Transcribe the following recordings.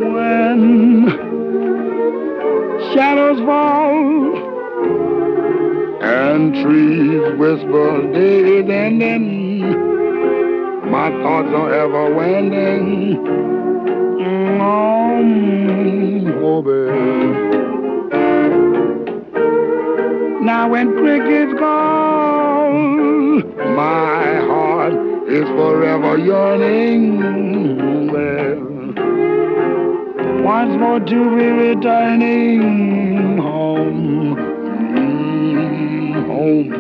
When shadows fall and trees whisper days ending, my thoughts are ever wending. Oh, babe. Now when crickets call, my heart is forever yearning. Well, once more to be returning home, home.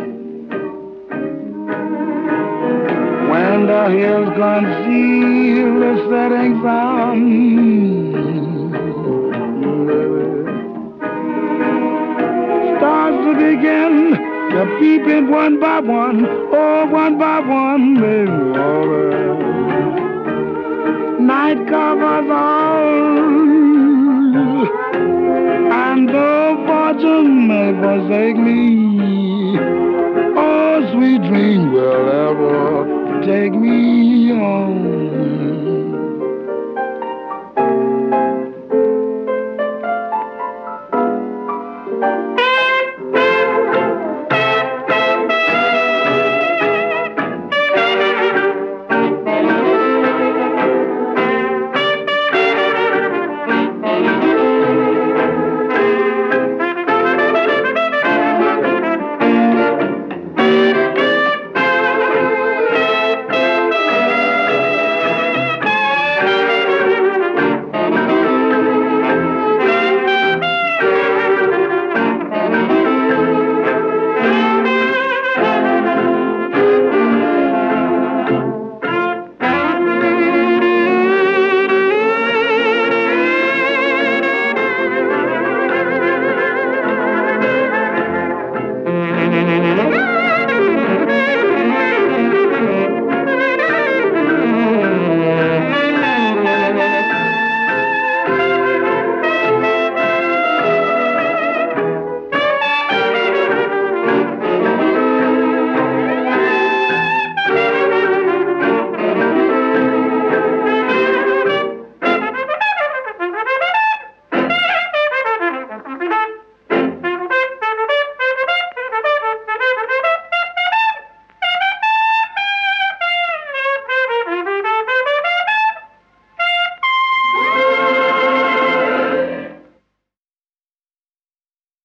When the hills conceal the setting sun, stars to begin to peeping one by one, oh, one by one, baby. Night covers all, and though fortune may forsake me, oh, sweet dream will ever take me home.